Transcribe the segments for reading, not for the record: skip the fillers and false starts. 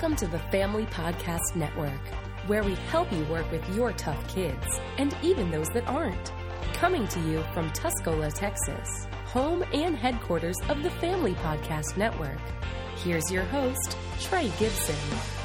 Welcome to the Family Podcast Network, where we help you work with your tough kids, and even those that aren't. Coming to you from Tuscola, Texas, home and headquarters of the Family Podcast Network. Here's your host, Trey Gibson.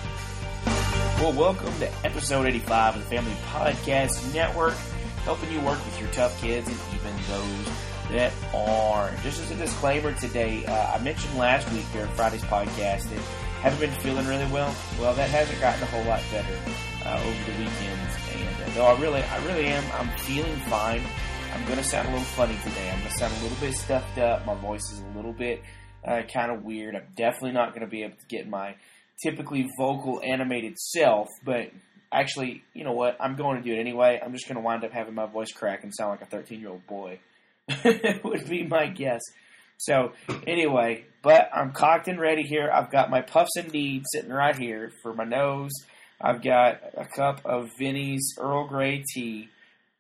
Well, welcome to episode 85 of the Family Podcast Network, helping you work with your tough kids and even those that aren't. Just as a disclaimer today, I mentioned last week during Friday's podcast that I haven't been feeling really well. Well, that hasn't gotten a whole lot better over the weekends, and though I really am, I'm feeling fine. I'm going to sound a little funny today. I'm going to sound a little bit stuffed up. My voice is a little bit kind of weird. I'm definitely not going to be able to get my typically vocal, animated self, but actually, you know what? I'm going to do it anyway. I'm just going to wind up having my voice crack and sound like a 13-year-old boy. Would be my guess. So, anyway, but I'm cocked and ready here. I've got my Puffs Indeed sitting right here for my nose. I've got a cup of Vinnie's Earl Grey tea,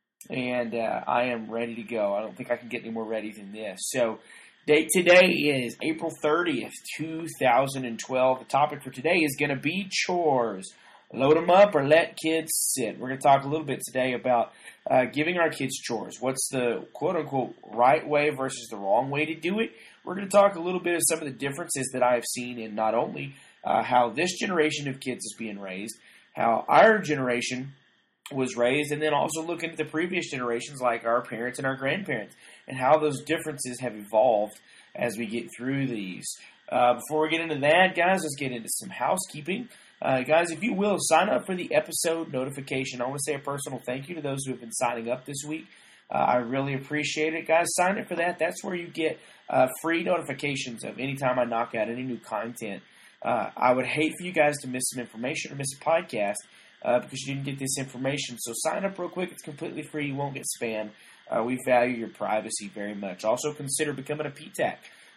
and I am ready to go. I don't think I can get any more ready than this. So, date today is April 30th, 2012. The topic for today is going to be chores. Load them up or let kids sit. We're going to talk a little bit today about giving our kids chores. What's the quote-unquote right way versus the wrong way to do it? We're going to talk a little bit of some of the differences that I have seen in not only how this generation of kids is being raised, how our generation was raised, and then also looking at the previous generations like our parents and our grandparents and how those differences have evolved as we get through these. Before we get into that, guys, let's get into some housekeeping. Guys, if you will, sign up for the episode notification. I want to say a personal thank you to those who have been signing up this week. I really appreciate it. Guys, sign up for that. That's where you get free notifications of any time I knock out any new content. I would hate for you guys to miss some information or miss a podcast because you didn't get this information. So sign up real quick. It's completely free. You won't get spammed. We value your privacy very much. Also consider becoming a PTAC.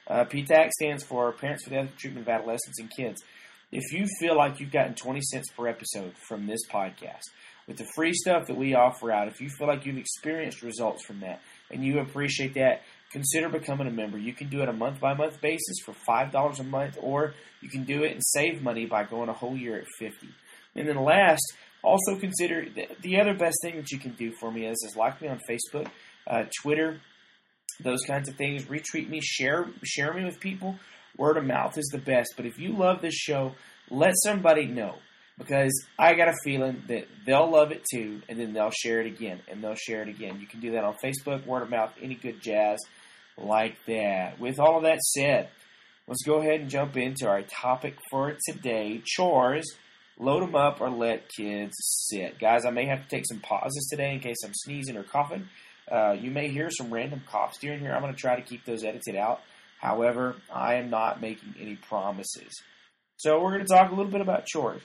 PTAC stands for Parents for the Ethical Treatment of Adolescents and Kids. If you feel like you've gotten 20 cents per episode from this podcast, with the free stuff that we offer out, if you feel like you've experienced results from that and you appreciate that, consider becoming a member. You can do it a month-by-month basis for $5 a month, or you can do it and save money by going a whole year at $50. And then last, also consider the other best thing that you can do for me is like me on Facebook, Twitter, those kinds of things. Retweet me, share me with people. Word of mouth is the best. But if you love this show, let somebody know. Because I got a feeling that they'll love it too, and then they'll share it again, and they'll share it again. You can do that on Facebook, word of mouth, any good jazz like that. With all of that said, let's go ahead and jump into our topic for today, chores. Load them up or let kids sit. Guys, I may have to take some pauses today in case I'm sneezing or coughing. You may hear some random coughs during here. I'm going to try to keep those edited out. However, I am not making any promises. So we're going to talk a little bit about chores.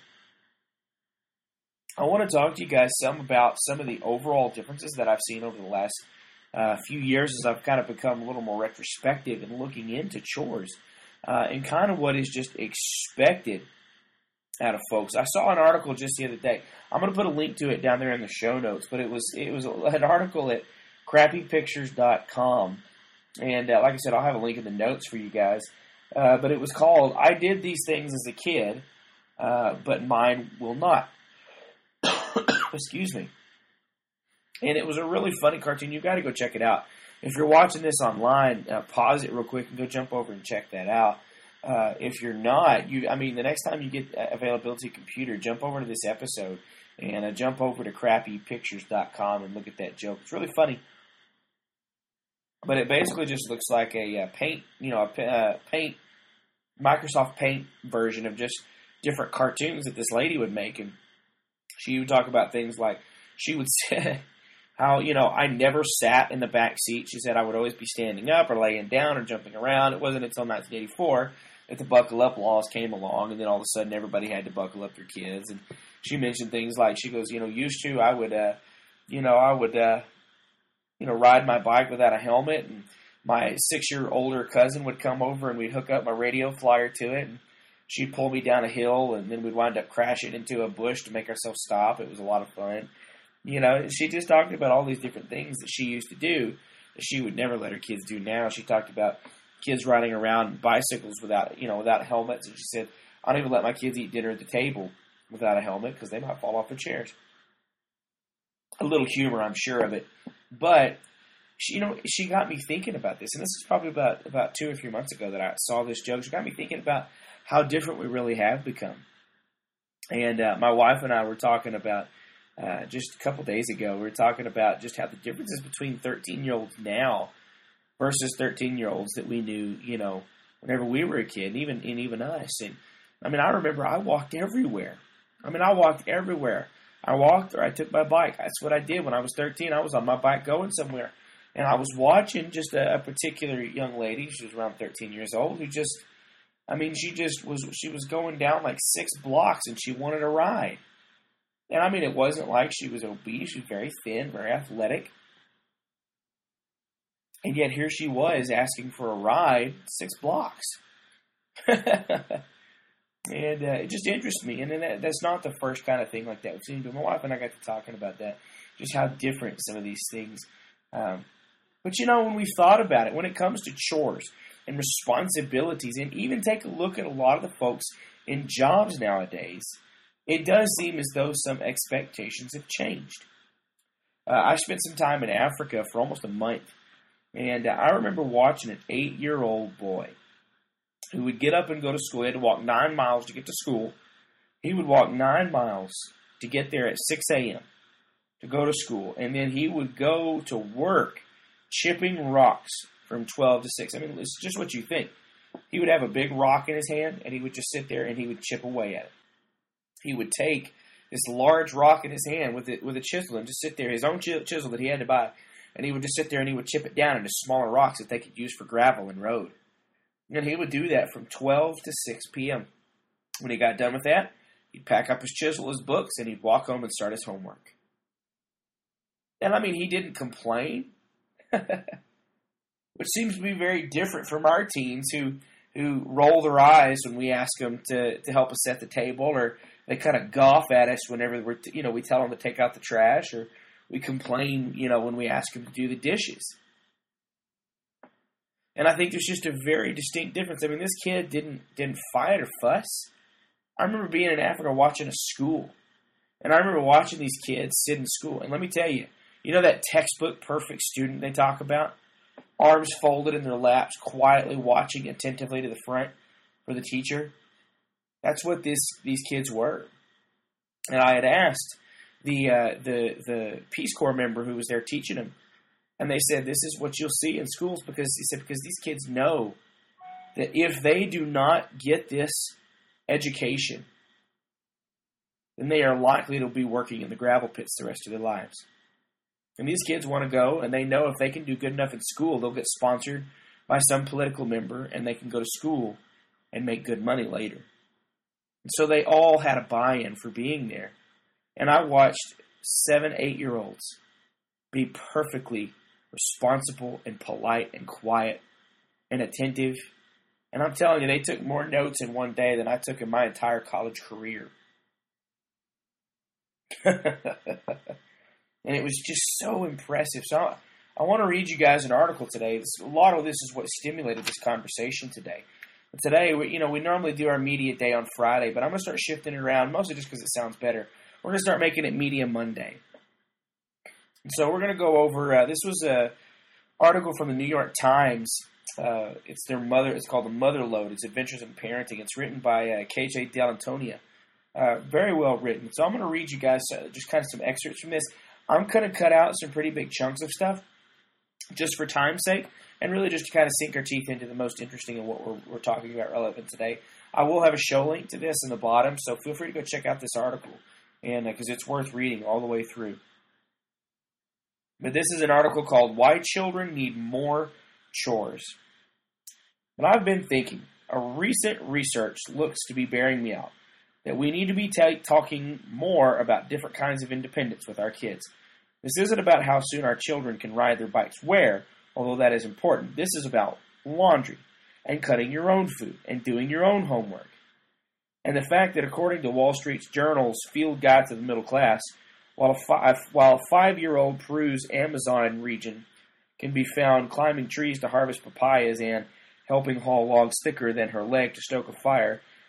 I want to talk to you guys about some of the overall differences that I've seen over the last few years as I've kind of become a little more retrospective and looking into chores and kind of what is just expected out of folks. I saw an article just the other day. I'm going to put a link to it down there in the show notes, but it was an article at crappypictures.com. And like I said, I'll have a link in the notes for you guys. But it was called, I Did These Things as a Kid, but Mine Will Not. Excuse me. And it was a really funny cartoon. You've got to go check it out. If you're watching this online, pause it real quick and go jump over and check that out. If you're not, the next time you get availability computer, jump over to this episode and jump over to crappypictures.com and look at that joke. It's really funny. But it basically just looks like a Microsoft Paint version of just different cartoons that this lady would make. And she would talk about things like, she would say how, I never sat in the back seat. She said I would always be standing up or laying down or jumping around. It wasn't until 1984 that the buckle up laws came along, and then all of a sudden everybody had to buckle up their kids. And she mentioned things like, she goes, used to, I would ride my bike without a helmet, and my 6-year older cousin would come over and we'd hook up my radio flyer to it, and she'd pull me down a hill, and then we'd wind up crashing into a bush to make ourselves stop. It was a lot of fun. She just talked about all these different things that she used to do that she would never let her kids do now. She talked about kids riding around bicycles without helmets, and she said, I don't even let my kids eat dinner at the table without a helmet because they might fall off their chairs. A little humor, I'm sure of it. But, she got me thinking about this. And this is probably about 2 or 3 months ago that I saw this joke. She got me thinking about how different we really have become. And my wife and I were talking about, just a couple days ago, we were talking about just how the differences between 13-year-olds now versus 13-year-olds that we knew, whenever we were a kid, and even us. And I remember I walked everywhere. I walked or I took my bike. That's what I did when I was 13. I was on my bike going somewhere. And I was watching just a particular young lady. She was around 13 years old who she was going down like 6 blocks and she wanted a ride. And it wasn't like she was obese. She was very thin, very athletic. And yet here she was asking for a ride 6 blocks. And it just interests me. And then that's not the first kind of thing like that we've seen. But my wife and I got to talking about that. Just how different some of these things. But when we thought about it, when it comes to chores and responsibilities, and even take a look at a lot of the folks in jobs nowadays, it does seem as though some expectations have changed. I spent some time in Africa for almost a month. And I remember watching an 8-year-old boy who would get up and go to school. He had to walk 9 miles to get to school. He would walk 9 miles to get there at 6 a.m. to go to school. And then he would go to work chipping rocks from 12 to 6. It's just what you think. He would have a big rock in his hand, and he would just sit there and he would chip away at it. He would take this large rock in his hand with a chisel and just sit there, his own chisel that he had to buy, and he would just sit there and he would chip it down into smaller rocks that they could use for gravel and road. And he would do that from 12 to 6 p.m. When he got done with that, he'd pack up his chisel, his books, and he'd walk home and start his homework. And he didn't complain, which seems to be very different from our teens who roll their eyes when we ask them to help us set the table, or they kind of gawk at us whenever we tell them to take out the trash, or we complain, when we ask them to do the dishes. And I think there's just a very distinct difference. This kid didn't fight or fuss. I remember being in Africa watching a school. And I remember watching these kids sit in school. And let me tell you, that textbook perfect student they talk about? Arms folded in their laps, quietly watching attentively to the front for the teacher. That's what these kids were. And I had asked the Peace Corps member who was there teaching them, and they said, this is what you'll see in schools, because these kids know that if they do not get this education, then they are likely to be working in the gravel pits the rest of their lives. And these kids want to go, and they know if they can do good enough in school, they'll get sponsored by some political member, and they can go to school and make good money later. And so they all had a buy-in for being there. And I watched 7, 8-year-olds be perfectly responsible and polite and quiet and attentive. And I'm telling you, they took more notes in one day than I took in my entire college career. And it was just so impressive. So I want to read you guys an article today. A lot of this is what stimulated this conversation today. But today, we normally do our media day on Friday, but I'm going to start shifting it around, mostly just because it sounds better. We're going to start making it Media Monday. So we're going to go over, this was an article from the New York Times. It's called The Mother Lode. It's Adventures in Parenting. It's written by KJ Dell'Antonia. Very well written. So I'm going to read you guys just kind of some excerpts from this. I'm going to cut out some pretty big chunks of stuff just for time's sake, and really just to kind of sink our teeth into the most interesting and what we're talking about relevant today. I will have a show link to this in the bottom, so feel free to go check out this article, and because it's worth reading all the way through. But this is an article called Why Children Need More Chores. But I've been thinking, a recent research looks to be bearing me out, that we need to be talking more about different kinds of independence with our kids. This isn't about how soon our children can ride their bikes where, although that is important. This is about laundry and cutting your own food and doing your own homework. And the fact that according to Wall Street Journal's Field Guide to the Middle Class, while a 5-year-old Peru's Amazon region can be found climbing trees to harvest papayas and helping haul logs thicker than her leg to stoke a fire,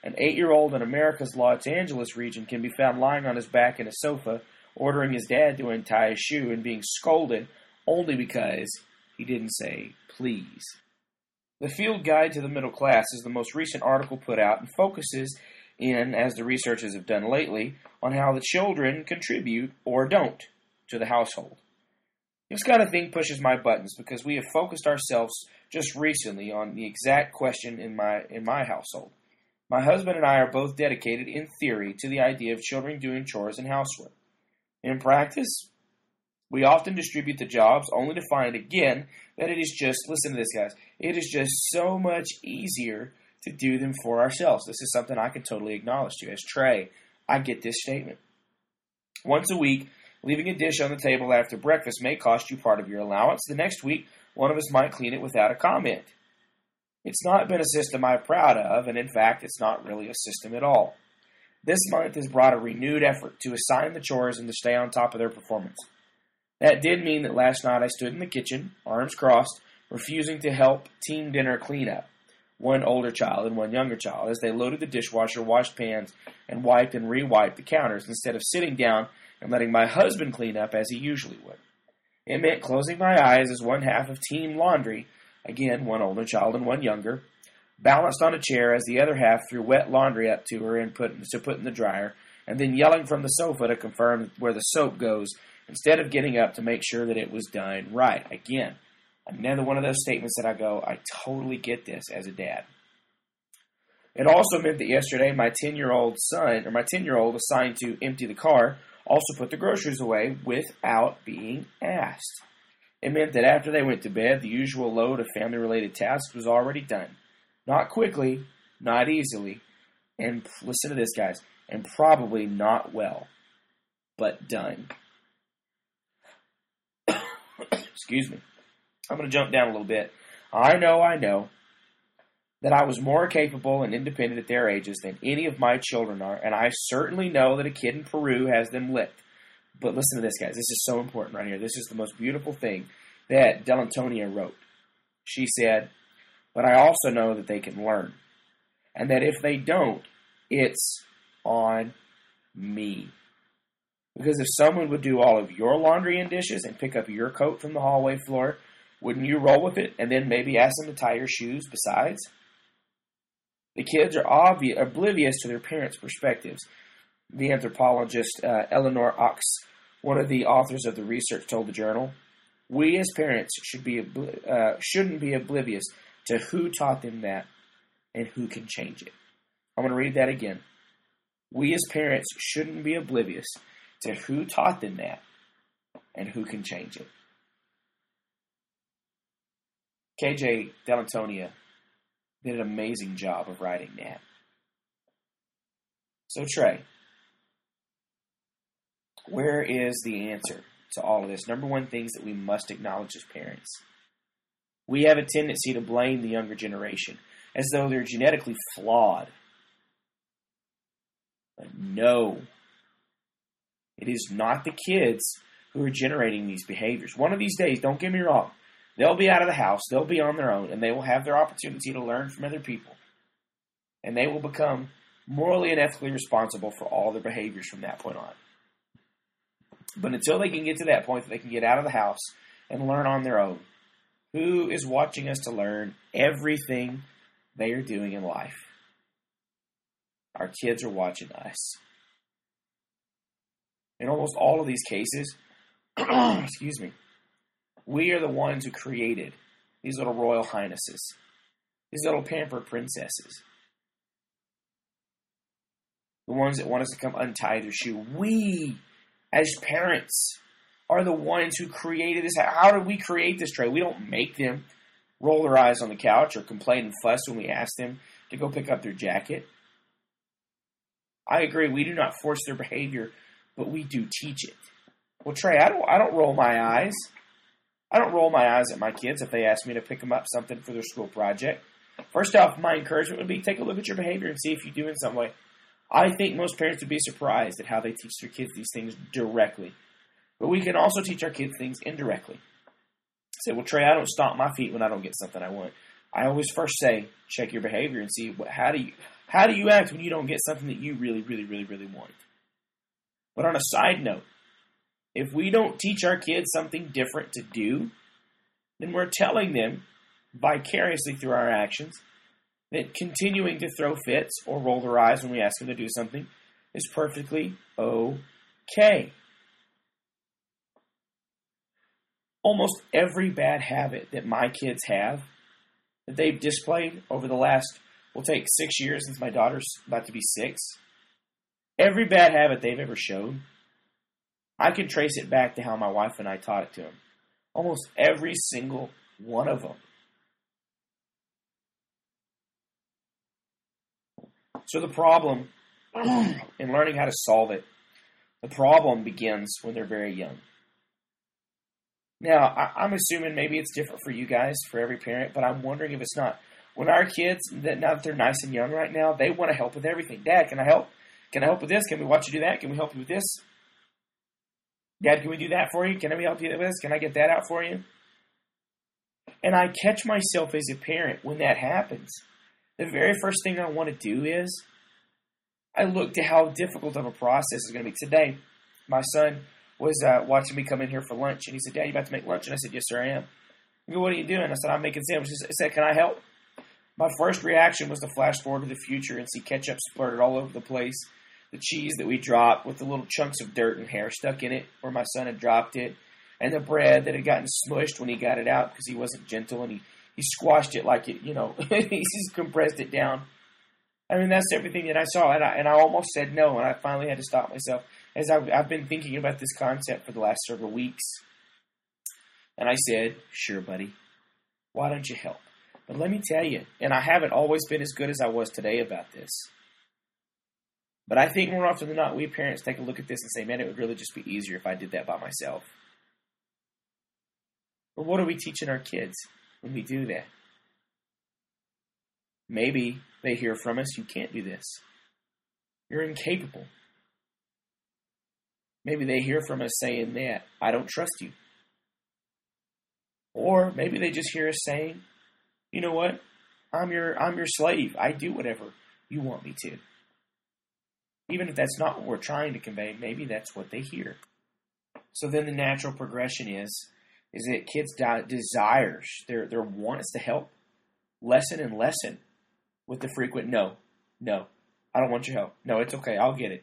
An 8-year-old in America's Los Angeles region can be found lying on his back in a sofa, ordering his dad to untie his shoe and being scolded only because he didn't say please. The Field Guide to the Middle Class is the most recent article put out and focuses in, as the researchers have done lately, on how the children contribute or don't to the household. This kind of thing pushes my buttons because we have focused ourselves just recently on the exact question in my household. My husband and I are both dedicated, in theory, to the idea of children doing chores and housework. In practice, we often distribute the jobs only to find again that it is just, listen to this guys, it is just so much easier to do them for ourselves. This is something I can totally acknowledge to. As Trey, I get this statement. Once a week, leaving a dish on the table after breakfast may cost you part of your allowance. The next week, one of us might clean it without a comment. It's not been a system I'm proud of, and in fact, it's not really a system at all. This month has brought a renewed effort to assign the chores and to stay on top of their performance. That did mean that last night I stood in the kitchen, arms crossed, refusing to help team dinner cleanup. One older child and one younger child, as they loaded the dishwasher, washed pans, and wiped and re-wiped the counters instead of sitting down and letting my husband clean up as he usually would. It meant closing my eyes as one half of team laundry, again, one older child and one younger, balanced on a chair as the other half threw wet laundry up to her and put in the dryer, and then yelling from the sofa to confirm where the soap goes instead of getting up to make sure that it was done right. Again, another one of those statements that I go, I totally get this as a dad. It also meant that yesterday my 10-year-old assigned to empty the car also put the groceries away without being asked. It meant that after they went to bed, the usual load of family-related tasks was already done. Not quickly, not easily, and listen to this, guys, and probably not well, but done. Excuse me. I'm going to jump down a little bit. I know that I was more capable and independent at their ages than any of my children are, and I certainly know that a kid in Peru has them licked. But listen to this, guys. This is so important right here. This is the most beautiful thing that Delantonia wrote. She said, but I also know that they can learn, and that if they don't, it's on me. Because if someone would do all of your laundry and dishes and pick up your coat from the hallway floor, wouldn't you roll with it and then maybe ask them to tie your shoes besides? The kids are oblivious to their parents' perspectives. The anthropologist Eleanor Ox, one of the authors of the research, told the Journal, we as parents shouldn't be oblivious to who taught them that and who can change it. I'm going to read that again. We as parents shouldn't be oblivious to who taught them that and who can change it. KJ Delantonia did an amazing job of writing that. So Trey, where is the answer to all of this? Number one, things that we must acknowledge as parents. We have a tendency to blame the younger generation as though they're genetically flawed. But no, it is not the kids who are generating these behaviors. One of these days, don't get me wrong, they'll be out of the house, they'll be on their own, and they will have their opportunity to learn from other people. And they will become morally and ethically responsible for all their behaviors from that point on. But until they can get to that point that they can get out of the house and learn on their own, who is watching us to learn everything they are doing in life? Our kids are watching us. In almost all of these cases, excuse me, we are the ones who created these little royal highnesses, these little pampered princesses, the ones that want us to come untie their shoe. We, as parents, are the ones who created this. How did we create this, Trey? We don't make them roll their eyes on the couch or complain and fuss when we ask them to go pick up their jacket. I agree, we do not force their behavior, but we do teach it. Well, Trey, I don't roll my eyes. I don't roll my eyes at my kids if they ask me to pick them up something for their school project. First off, my encouragement would be take a look at your behavior and see if you do in some way. I think most parents would be surprised at how they teach their kids these things directly. But we can also teach our kids things indirectly. Say, well, Trey, I don't stomp my feet when I don't get something I want. I always first say, check your behavior and see How do you act when you don't get something that you really, really, really, really want? But on a side note, if we don't teach our kids something different to do, then we're telling them vicariously through our actions that continuing to throw fits or roll their eyes when we ask them to do something is perfectly okay. Almost every bad habit that my kids have, that they've displayed over the last, we'll take 6 years since my daughter's about to be 6, every bad habit they've ever shown, I can trace it back to how my wife and I taught it to them. Almost every single one of them. So the problem, in learning how to solve it, the problem begins when they're very young. Now, I'm assuming maybe it's different for you guys, for every parent, but I'm wondering if it's not. When our kids, now that they're nice and young right now, they want to help with everything. Dad, can I help? Can I help with this? Can we watch you do that? Can we help you with this? Dad, can we do that for you? Can we help you with this? Can I get that out for you? And I catch myself as a parent when that happens. The very first thing I want to do is I look to how difficult of a process is going to be. Today, my son was watching me come in here for lunch, and he said, Dad, you about to make lunch? And I said, yes, sir, I am. He goes, what are you doing? I said, I'm making sandwiches. I said, can I help? My first reaction was to flash forward to the future and see ketchup splurted all over the place. The cheese that we dropped with the little chunks of dirt and hair stuck in it where my son had dropped it. And the bread that had gotten smushed when he got it out because he wasn't gentle, and he squashed it like it, he just compressed it down. I mean, that's everything that I saw, and I almost said no, and I finally had to stop myself as I've been thinking about this concept for the last several weeks. And I said, sure, buddy, why don't you help? But let me tell you, and I haven't always been as good as I was today about this, but I think more often than not, we parents take a look at this and say, man, it would really just be easier if I did that by myself. But what are we teaching our kids when we do that? Maybe they hear from us, you can't do this. You're incapable. Maybe they hear from us saying that, I don't trust you. Or maybe they just hear us saying, you know what? I'm your slave. I do whatever you want me to. Even if that's not what we're trying to convey, maybe that's what they hear. So then the natural progression is that kids' desires, their wants to help, lessen and lessen with the frequent no, I don't want your help. No, it's okay, I'll get it.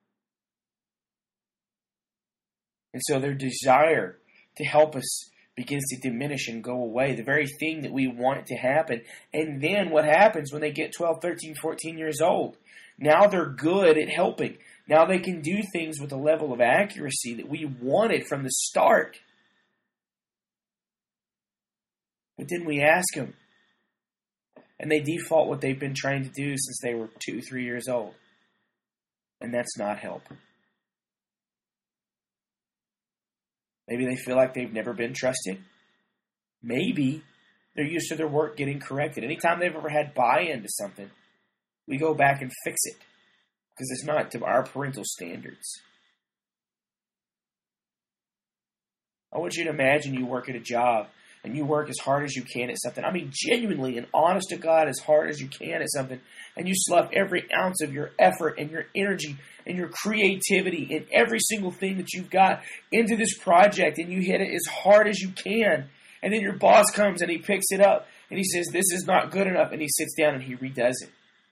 And so their desire to help us begins to diminish and go away, the very thing that we want it to happen. And then what happens when they get 12, 13, 14 years old? Now they're good at helping. Now they can do things with a level of accuracy that we wanted from the start. But then we ask them, and they default what they've been trying to do since they were 2, 3 years old. And that's not help. Maybe they feel like they've never been trusted. Maybe they're used to their work getting corrected. Anytime they've ever had buy-in to something, we go back and fix it because it's not to our parental standards. I want you to imagine you work at a job and you work as hard as you can at something. I mean, genuinely and honest to God, as hard as you can at something. And you slough every ounce of your effort and your energy and your creativity and every single thing that you've got into this project. And you hit it as hard as you can. And then your boss comes and he picks it up and he says, this is not good enough. And he sits down and he redoes it.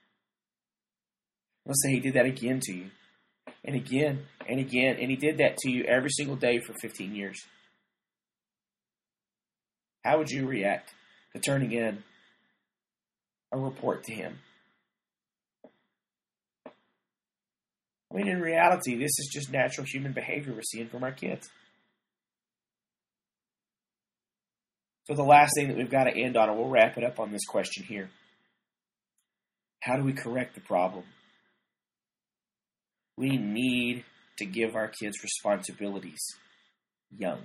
Let's say he did that again to you. And again and again. And he did that to you every single day for 15 years. How would you react to turning in a report to him? I mean, in reality, this is just natural human behavior we're seeing from our kids. So the last thing that we've got to end on, and we'll wrap it up on this question here. How do we correct the problem? We need to give our kids responsibilities young.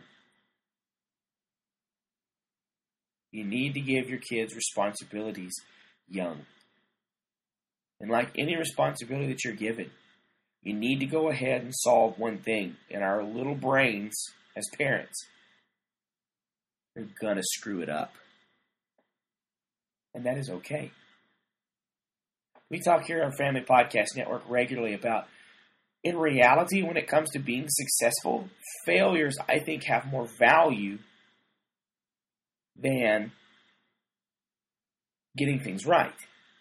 You need to give your kids responsibilities young. And like any responsibility that you're given, you need to go ahead and solve one thing. In our little brains, as parents, you're going to screw it up. And that is okay. We talk here on Family Podcast Network regularly about, in reality, when it comes to being successful, failures, I think, have more value than getting things right.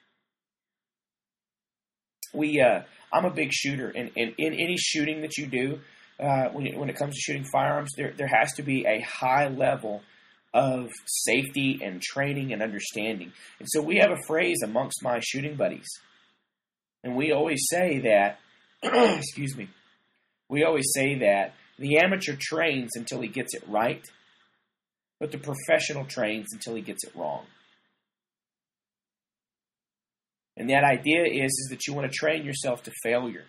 I'm a big shooter, and in any shooting that you do, when it comes to shooting firearms, there has to be a high level of safety and training and understanding. And so we have a phrase amongst my shooting buddies, and we always say that, excuse me, we always say that the amateur trains until he gets it right, but the professional trains until he gets it wrong. And that idea is that you want to train yourself to failure.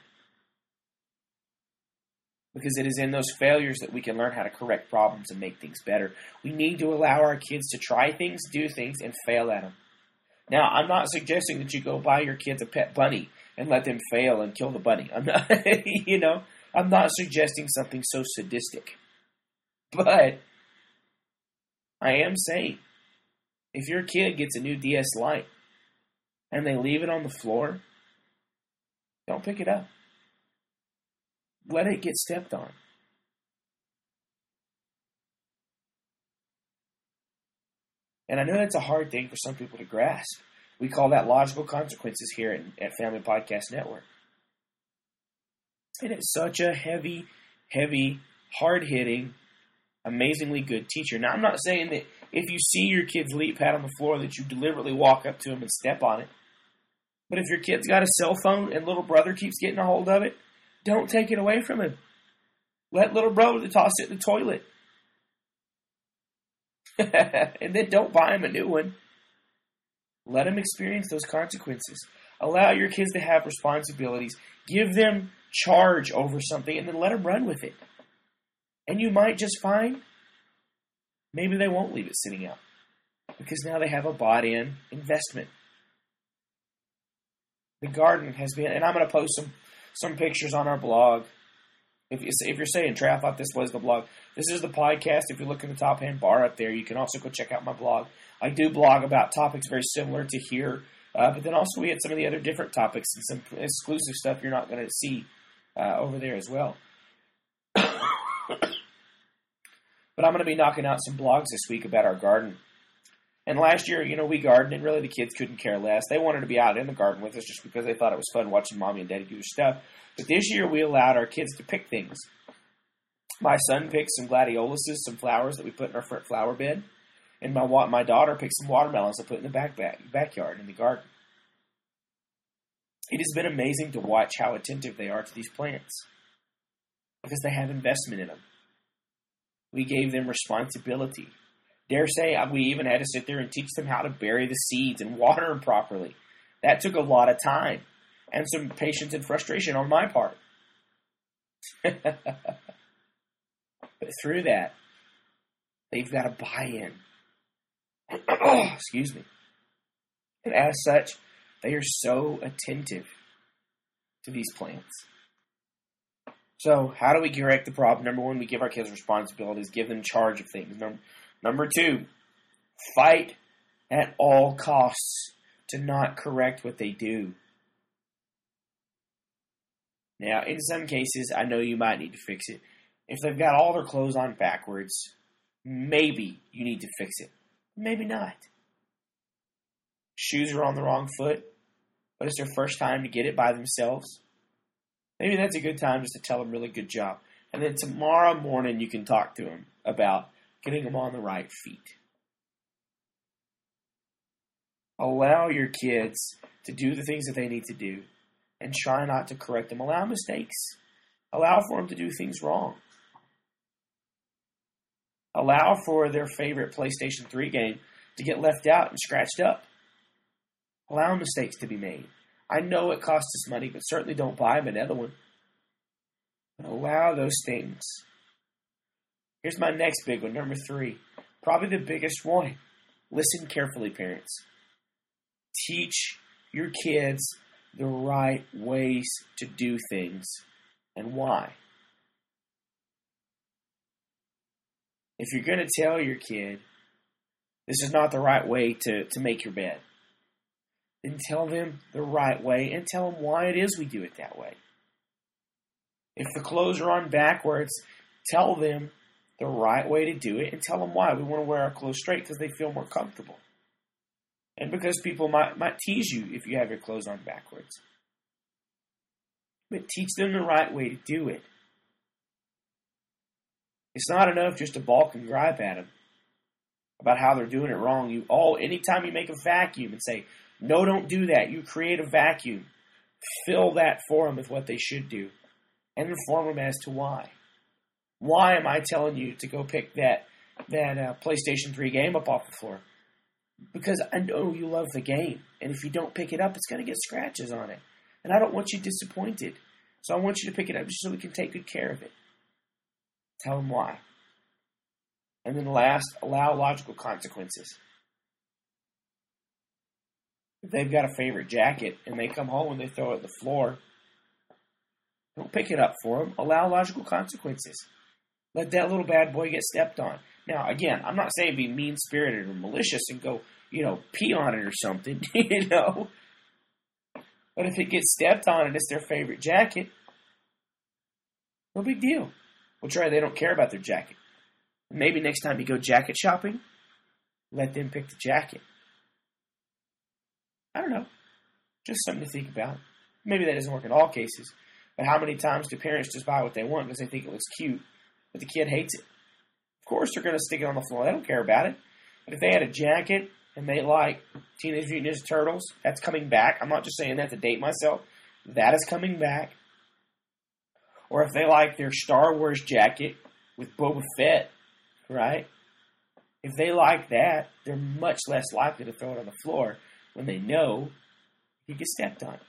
Because it is in those failures that we can learn how to correct problems and make things better. We need to allow our kids to try things, do things, and fail at them. Now, I'm not suggesting that you go buy your kids a pet bunny and let them fail and kill the bunny. I'm not, I'm not suggesting something so sadistic. But I am saying, if your kid gets a new DS Lite and they leave it on the floor, don't pick it up. Let it get stepped on. And I know that's a hard thing for some people to grasp. We call that logical consequences here at Family Podcast Network. And it's such a heavy, hard-hitting, amazingly good teacher. Now, I'm not saying that if you see your kid's leap pad on the floor that you deliberately walk up to him and step on it. But if your kid's got a cell phone and little brother keeps getting a hold of it, don't take it away from him. Let little brother toss it in the toilet. And then don't buy him a new one. Let him experience those consequences. Allow your kids to have responsibilities. Give them charge over something and then let them run with it. And you might just find maybe they won't leave it sitting out because now they have a bought-in investment. The garden has been, and I'm going to post some pictures on our blog. If you're saying, Trey, I thought this was the blog. This is the podcast. If you look in the top-hand bar up there, you can also go check out my blog. I do blog about topics very similar to here, but then also we had some of the other different topics and some exclusive stuff you're not going to see over there as well. But I'm going to be knocking out some blogs this week about our garden. And last year, we gardened, and really the kids couldn't care less. They wanted to be out in the garden with us just because they thought it was fun watching Mommy and Daddy do their stuff. But this year, we allowed our kids to pick things. My son picked some gladioluses, some flowers that we put in our front flower bed. And my daughter picked some watermelons to put in the backyard in the garden. It has been amazing to watch how attentive they are to these plants because they have investment in them. We gave them responsibility. Dare say we even had to sit there and teach them how to bury the seeds and water them properly. That took a lot of time and some patience and frustration on my part. But through that, they've got a buy-in. Excuse me. And as such, they are so attentive to these plants. So, how do we correct the problem? Number one, we give our kids responsibilities, give them charge of things. Number two, fight at all costs to not correct what they do. Now, in some cases, I know you might need to fix it. If they've got all their clothes on backwards, maybe you need to fix it. Maybe not. Shoes are on the wrong foot, but it's their first time to get it by themselves. Maybe that's a good time just to tell them really good job. And then tomorrow morning you can talk to them about getting them on the right feet. Allow your kids to do the things that they need to do and try not to correct them. Allow mistakes. Allow for them to do things wrong. Allow for their favorite PlayStation 3 game to get left out and scratched up. Allow mistakes to be made. I know it costs us money, but certainly don't buy them another one. But allow those things. Here's my next big one, number 3. Probably the biggest one. Listen carefully, parents. Teach your kids the right ways to do things and why. If you're going to tell your kid, this is not the right way to make your bed, then tell them the right way and tell them why it is we do it that way. If the clothes are on backwards, tell them the right way to do it and tell them why. We want to wear our clothes straight because they feel more comfortable. And because people might tease you if you have your clothes on backwards. But teach them the right way to do it. It's not enough just to balk and gripe at them about how they're doing it wrong. Anytime you make a vacuum and say, no, don't do that. You create a vacuum. Fill that for them with what they should do. And inform them as to why. Why am I telling you to go pick that PlayStation 3 game up off the floor? Because I know you love the game. And if you don't pick it up, it's going to get scratches on it. And I don't want you disappointed. So I want you to pick it up just so we can take good care of it. Tell them why. And then last, allow logical consequences. If they've got a favorite jacket and they come home and they throw it on the floor, don't pick it up for them. Allow logical consequences. Let that little bad boy get stepped on. Now, again, I'm not saying be mean-spirited or malicious and go, pee on it or something, But if it gets stepped on and it's their favorite jacket, no big deal. We'll try they don't care about their jacket. Maybe next time you go jacket shopping, let them pick the jacket. I don't know. Just something to think about. Maybe that doesn't work in all cases. But how many times do parents just buy what they want because they think it looks cute, but the kid hates it? Of course they're going to stick it on the floor. They don't care about it. But if they had a jacket and they like Teenage Mutant Ninja Turtles, that's coming back. I'm not just saying that to date myself. That is coming back. Or if they like their Star Wars jacket with Boba Fett, right? If they like that, they're much less likely to throw it on the floor when they know he gets stepped on.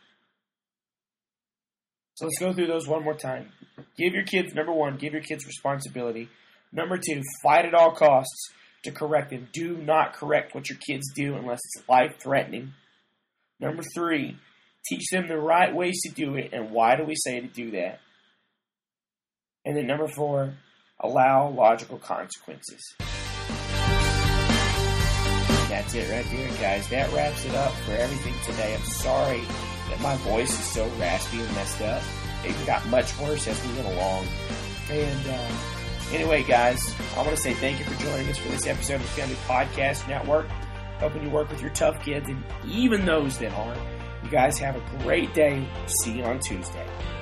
So let's go through those one more time. Give your kids, number one, give your kids responsibility. Number two, fight at all costs to correct them. Do not correct what your kids do unless it's life-threatening. Number three, teach them the right ways to do it and why do we say to do that. And then number four, allow logical consequences. That's it right there, guys. That wraps it up for everything today. I'm sorry that my voice is so raspy and messed up. It got much worse as we went along. And anyway, guys, I want to say thank you for joining us for this episode of the Family Podcast Network. Hoping you work with your tough kids and even those that aren't. You guys have a great day. See you on Tuesday.